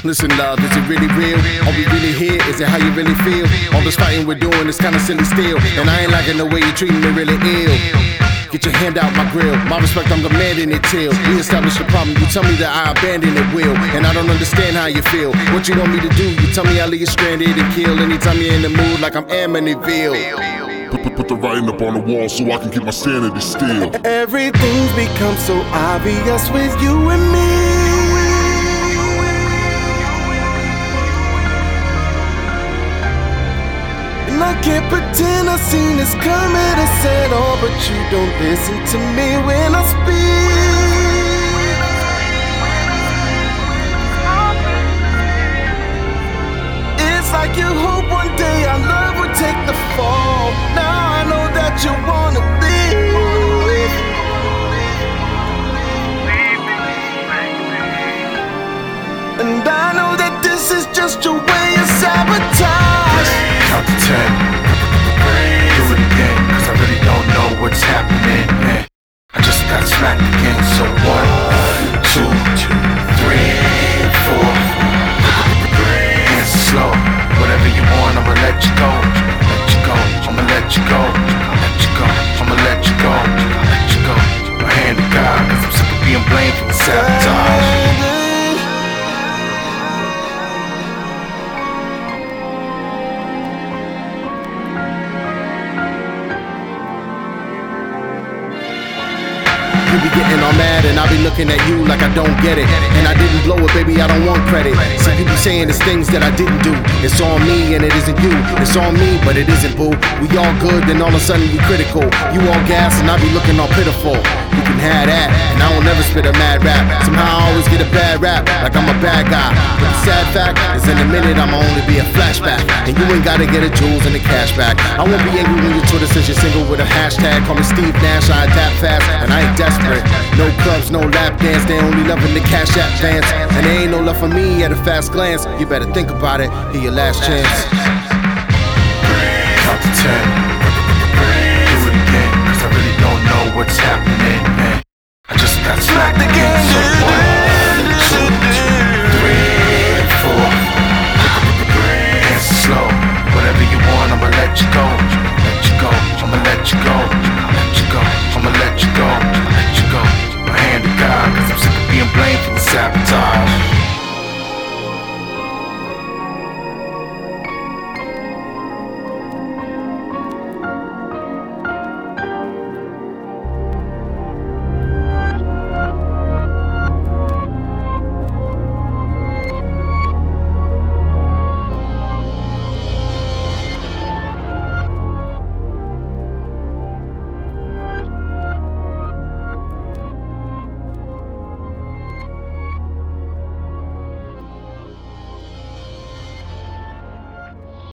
Listen, love, is it really real? Are we really here? Is it how you really feel? All this fighting we're doing is kinda silly still, and I ain't liking the way you're treating me really ill. Get your hand out my grill. My respect, I'm demanding it till we establish the problem. You tell me that I abandon it will, and I don't understand how you feel. What you want me to do? You tell me I'll leave you stranded and kill anytime you're in the mood like I'm Amityville. Put the writing up on the wall so I can keep my sanity still. Everything's become so obvious with you and me. And I can't pretend I've seen this coming and said all, but you don't listen to me when I speak. It's like you hope one day our love would take the fall. Now I know that you wanna leave, and I know that this is just your way of sabotage. Count to 10, do it again, cause I really don't know what's happening, man. I just got smacked again, so 1, 2, 3, 4. Hands slow, whatever you want, I'ma let you go. Let you go, I'ma let you go. Let you go, I'ma let you go. Let you go, my hand to God, cause I'm sick of being blamed for the sabotage. You be getting all mad and I be looking at you like I don't get it. And I didn't blow it, baby, I don't want credit. See, you be saying it's things that I didn't do. It's on me and it isn't you. It's on me, but it isn't, boo. We all good, then all of a sudden we critical. You all gas and I be looking all pitiful. You can have that, and I will never spit a mad rap. Somehow I always get a bad rap, like I'm a bad guy. But the sad fact is in a minute I'ma only be a flashback, and you ain't gotta get a jewels and a cash back. I won't be angry when your Twitter says you're single with a hashtag. Call me Steve Nash, I adapt fast, and I ain't desperate. No clubs, no lap dance, they only loving the cash app dance. And there ain't no love for me at a fast glance. You better think about it, here's your last chance. Count to 10, do it again, cause I really don't know what's happening, man. I just got smacked again, so 1, 2, 3, 4. Hands slow, whatever you want, I'ma let you go. Let you go, I'ma let you go. Let you go, I'ma let you go. Let you go, my hand to God, cause I'm sick of being blamed for the sabotage.